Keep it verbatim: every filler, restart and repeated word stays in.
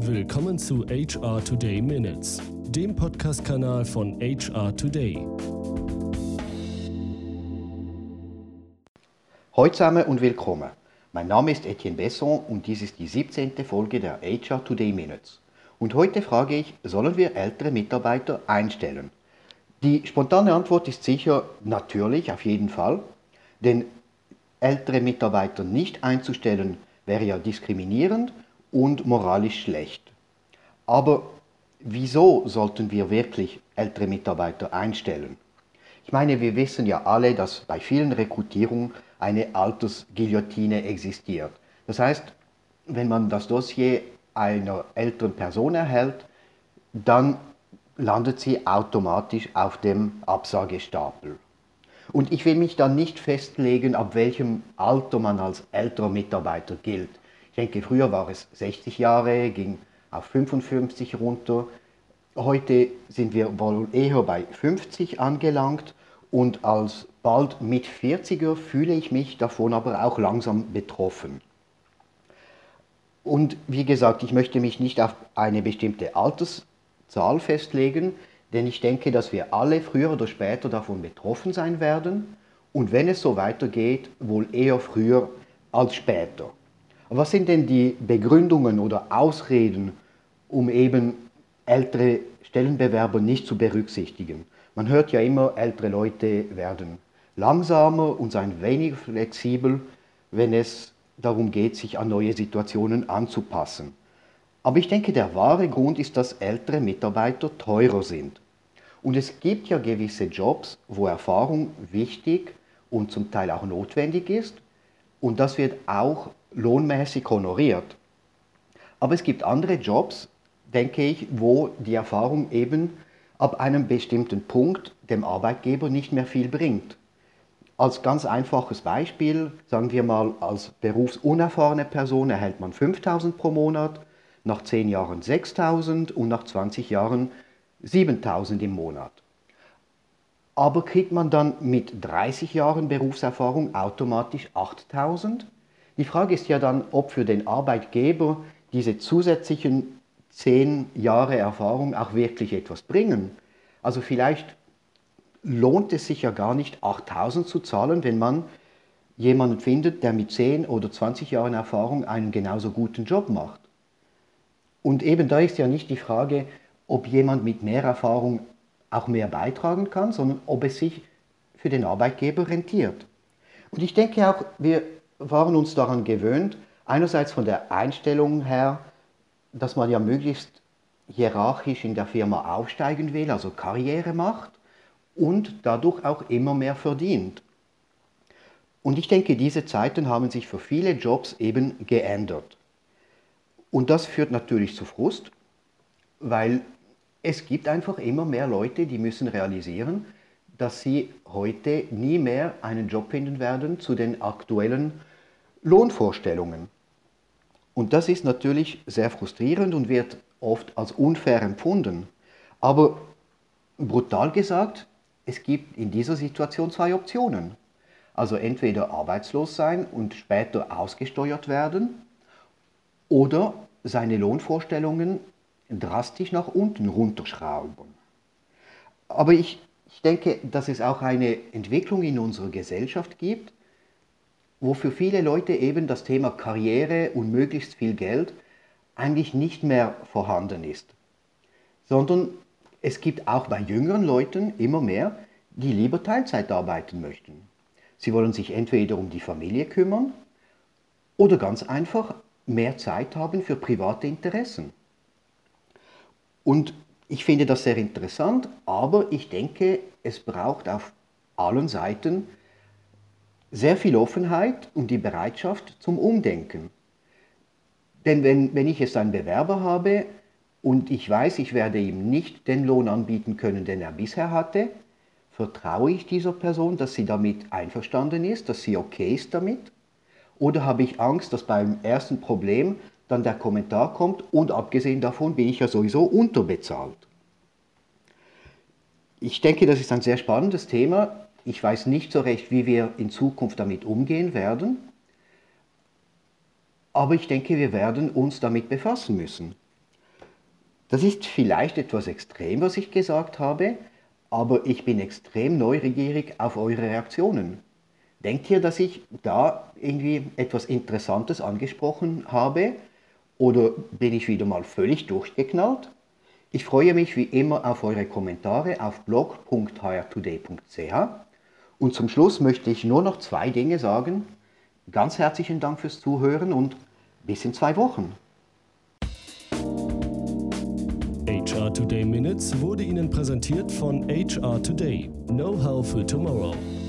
Willkommen zu H R Today Minutes, dem Podcast-Kanal von H R Today. Hallo zusammen und willkommen. Mein Name ist Etienne Besson und dies ist die siebzehnte Folge der H R Today Minutes. Und heute frage ich, sollen wir ältere Mitarbeiter einstellen? Die spontane Antwort ist sicher natürlich, auf jeden Fall, denn ältere Mitarbeiter nicht einzustellen wäre ja diskriminierend und moralisch schlecht. Aber wieso sollten wir wirklich ältere Mitarbeiter einstellen? Ich meine, wir wissen ja alle, dass bei vielen Rekrutierungen eine Altersguillotine existiert. Das heißt, wenn man das Dossier einer älteren Person erhält, dann landet sie automatisch auf dem Absagestapel. Und ich will mich dann nicht festlegen, ab welchem Alter man als älterer Mitarbeiter gilt. Ich denke, früher war es sechzig Jahre, ging auf fünfundfünfzig runter. Heute sind wir wohl eher bei fünfzig angelangt und als bald mit vierziger fühle ich mich davon aber auch langsam betroffen. Und wie gesagt, ich möchte mich nicht auf eine bestimmte Alterszahl festlegen, denn ich denke, dass wir alle früher oder später davon betroffen sein werden und wenn es so weitergeht, wohl eher früher als später. Aber was sind denn die Begründungen oder Ausreden, um eben ältere Stellenbewerber nicht zu berücksichtigen? Man hört ja immer, ältere Leute werden langsamer und seien weniger flexibel, wenn es darum geht, sich an neue Situationen anzupassen. Aber ich denke, der wahre Grund ist, dass ältere Mitarbeiter teurer sind. Und es gibt ja gewisse Jobs, wo Erfahrung wichtig und zum Teil auch notwendig ist. Und das wird auch lohnmäßig honoriert. Aber es gibt andere Jobs, denke ich, wo die Erfahrung eben ab einem bestimmten Punkt dem Arbeitgeber nicht mehr viel bringt. Als ganz einfaches Beispiel, sagen wir mal, als berufsunerfahrene Person erhält man fünftausend pro Monat, nach zehn Jahren sechstausend und nach zwanzig Jahren siebentausend im Monat. Aber kriegt man dann mit dreißig Jahren Berufserfahrung automatisch achttausend? Die Frage ist ja dann, ob für den Arbeitgeber diese zusätzlichen zehn Jahre Erfahrung auch wirklich etwas bringen. Also vielleicht lohnt es sich ja gar nicht, achttausend zu zahlen, wenn man jemanden findet, der mit zehn oder zwanzig Jahren Erfahrung einen genauso guten Job macht. Und eben da ist ja nicht die Frage, ob jemand mit mehr Erfahrung auch mehr beitragen kann, sondern ob es sich für den Arbeitgeber rentiert. Und ich denke auch, wir waren uns daran gewöhnt, einerseits von der Einstellung her, dass man ja möglichst hierarchisch in der Firma aufsteigen will, also Karriere macht und dadurch auch immer mehr verdient. Und ich denke, diese Zeiten haben sich für viele Jobs eben geändert. Und das führt natürlich zu Frust, weil es gibt einfach immer mehr Leute, die müssen realisieren, dass sie heute nie mehr einen Job finden werden zu den aktuellen Lohnvorstellungen. Und das ist natürlich sehr frustrierend und wird oft als unfair empfunden. Aber brutal gesagt, es gibt in dieser Situation zwei Optionen. Also entweder arbeitslos sein und später ausgesteuert werden oder seine Lohnvorstellungen drastisch nach unten runterschrauben. Aber ich, ich denke, dass es auch eine Entwicklung in unserer Gesellschaft gibt, wo für viele Leute eben das Thema Karriere und möglichst viel Geld eigentlich nicht mehr vorhanden ist. Sondern es gibt auch bei jüngeren Leuten immer mehr, die lieber Teilzeit arbeiten möchten. Sie wollen sich entweder um die Familie kümmern oder ganz einfach mehr Zeit haben für private Interessen. Und ich finde das sehr interessant, aber ich denke, es braucht auf allen Seiten sehr viel Offenheit und die Bereitschaft zum Umdenken. Denn wenn, wenn ich jetzt einen Bewerber habe und ich weiß, ich werde ihm nicht den Lohn anbieten können, den er bisher hatte, vertraue ich dieser Person, dass sie damit einverstanden ist, dass sie okay ist damit? Oder habe ich Angst, dass beim ersten Problem dann der Kommentar kommt und abgesehen davon bin ich ja sowieso unterbezahlt? Ich denke, das ist ein sehr spannendes Thema. Ich weiß nicht so recht, wie wir in Zukunft damit umgehen werden. Aber ich denke, wir werden uns damit befassen müssen. Das ist vielleicht etwas extrem, was ich gesagt habe, aber ich bin extrem neugierig auf eure Reaktionen. Denkt ihr, dass ich da irgendwie etwas Interessantes angesprochen habe oder bin ich wieder mal völlig durchgeknallt? Ich freue mich wie immer auf eure Kommentare auf blog punkt h r today punkt c h und zum Schluss möchte ich nur noch zwei Dinge sagen. Ganz herzlichen Dank fürs Zuhören und bis in zwei Wochen. H R Today Minutes wurde Ihnen präsentiert von H R Today. Know-how für tomorrow.